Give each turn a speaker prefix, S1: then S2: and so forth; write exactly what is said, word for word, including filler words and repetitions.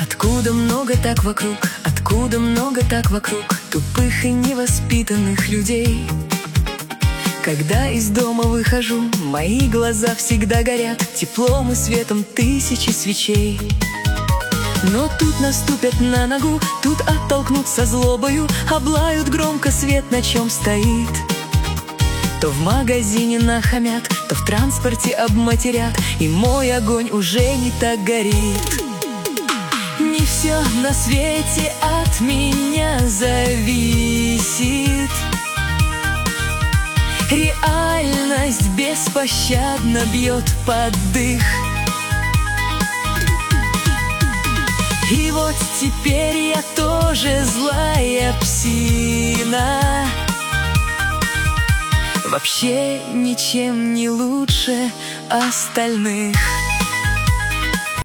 S1: Откуда много так вокруг, откуда много так вокруг тупых и невоспитанных людей? Когда из дома выхожу, мои глаза всегда горят теплом и светом тысячи свечей. Но тут наступят на ногу, тут оттолкнут со злобою, облают громко свет, на чем стоит. То в магазине нахамят, то в транспорте обматерят, и мой огонь уже не так горит. Не все на свете от меня зависит. Реальность беспощадно бьет под дых. И вот теперь я тоже злая псина, вообще ничем не лучше остальных.